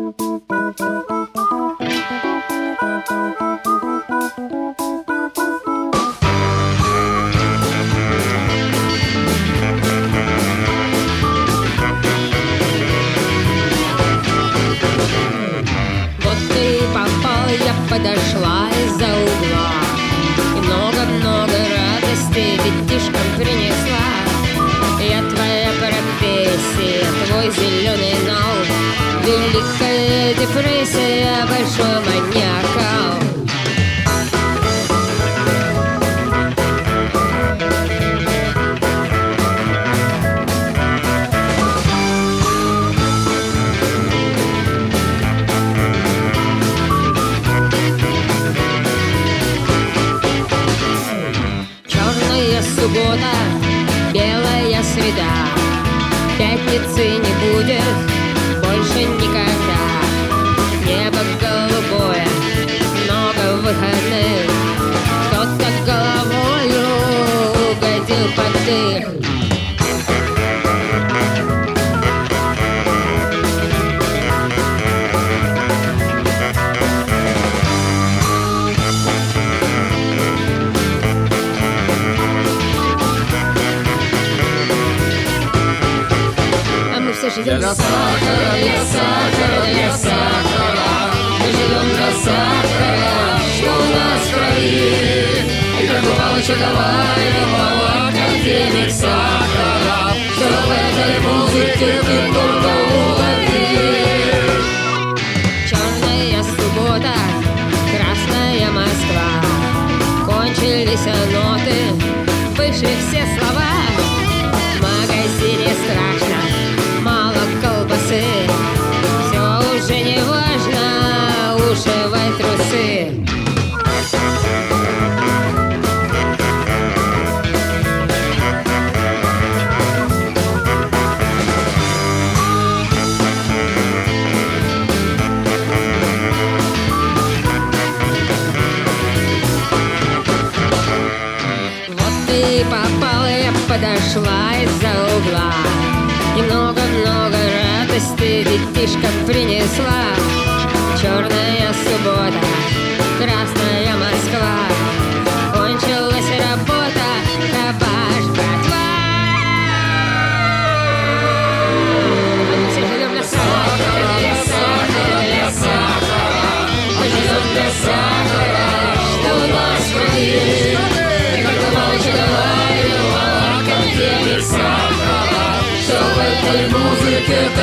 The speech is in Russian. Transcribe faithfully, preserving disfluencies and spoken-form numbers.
Подошла из-за угла и много-много радости детишкам принесла. Я твоя профессия, твой зеленый нал, великая депрессия, большой маньякал. Суббота, белая среда, пятницы не будет больше никогда. Небо голубое, много выходных, кто-то головою угодил под дых. Для сахара, для сахара, для сахара, мы живем для сахара, что у нас в крови. И как у Палыча Коваева, академик сахара, что в этой музыке ты только улови. Черная суббота, красная Москва, кончились ноты, вышли все слова. В магазине страшно, мало колбасы, все уже не важно, ушивай трусы. Вот ты попала, я подошла из-за угла и много-много радости детишкам принесла. Черная суббота, красная Москва, кончилась работа, шабаш, братва. Мы живем для сахара, для сахара, для сахара, мы живем для сахара, что у нас в крови. И как у Палыча Коваева, академик сахара, что в этой музыке